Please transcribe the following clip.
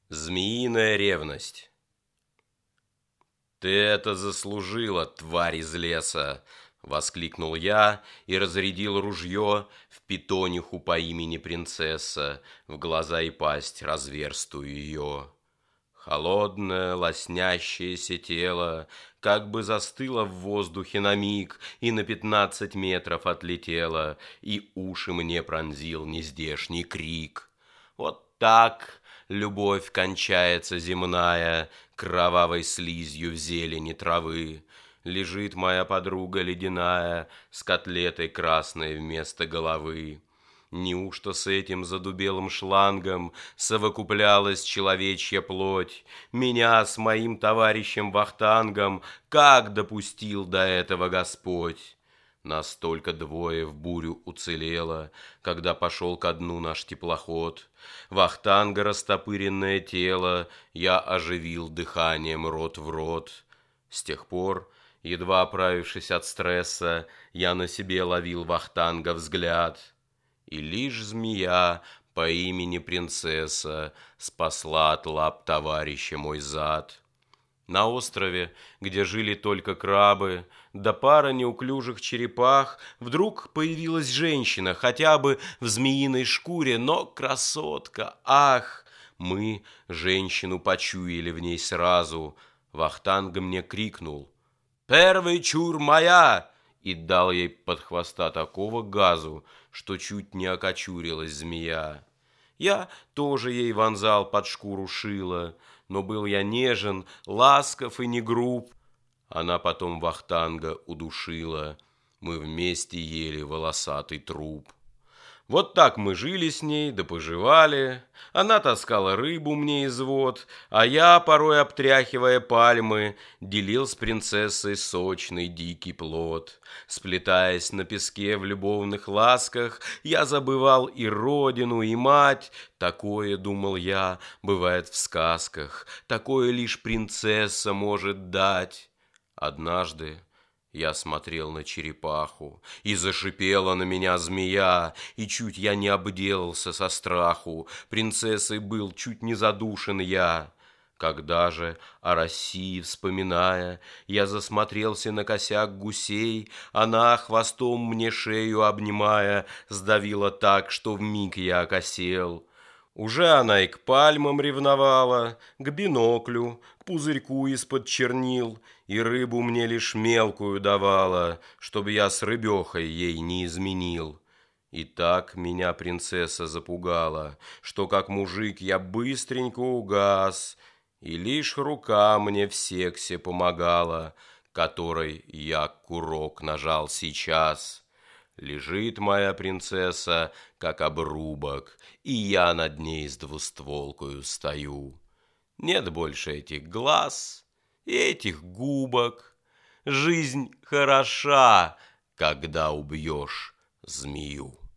Змеиная ревность. «Ты это заслужила, тварь из леса!» — воскликнул я и разрядил ружье в питониху по имени Принцесса, в глаза и пасть разверстую ее. Холодное, лоснящееся тело как бы застыло в воздухе на миг и на 15 метров отлетело, и уши мне пронзил нездешний крик. Вот так любовь кончается земная, кровавой слизью в зелени травы. Лежит моя подруга ледяная с котлетой красной вместо головы. Неужто с этим задубелым шлангом совокуплялась человечья плоть? Меня с моим товарищем Вахтангом как допустил до этого Господь? Настолько двое в бурю уцелело, когда пошел ко дну наш теплоход. Вахтанга растопыренное тело я оживил дыханием рот в рот. С тех пор, едва оправившись от стресса, я на себе ловил Вахтанга взгляд. И лишь змея по имени Принцесса спасла от лап товарища мой зад. На острове, где жили только крабы, да пара неуклюжих черепах, вдруг появилась женщина, хотя бы в змеиной шкуре, но красотка, ах! Мы женщину почуяли в ней сразу. Вахтанг мне крикнул: «Первый чур моя!» и дал ей под хвоста такого газу, что чуть не окочурилась змея. Я тоже ей вонзал под шкуру шило, но был я нежен, ласков и не груб. Она потом Вахтанга удушила, мы вместе ели волосатый труп. Вот так мы жили с ней, да поживали. Она таскала рыбу мне из вод, а я, порой обтряхивая пальмы, делил с принцессой сочный дикий плод. Сплетаясь на песке в любовных ласках, я забывал и родину, и мать. Такое, думал я, бывает в сказках, такое лишь принцесса может дать. Однажды я смотрел на черепаху, и зашипела на меня змея, и чуть я не обделался со страху, принцессой был чуть не задушен я. Когда же, о России вспоминая, я засмотрелся на косяк гусей, она, хвостом мне шею обнимая, сдавила так, что вмиг я окосел. Уже она и к пальмам ревновала, к биноклю, к пузырьку из-под чернил, и рыбу мне лишь мелкую давала, чтобы я с рыбехой ей не изменил. И так меня принцесса запугала, что как мужик я быстренько угас, и лишь рука мне в сексе помогала, которой я курок нажал сейчас. Лежит моя принцесса, как обрубок, и я над ней с двустволкою стою. Нет больше этих глаз и этих губок. Жизнь хороша, когда убьешь змею.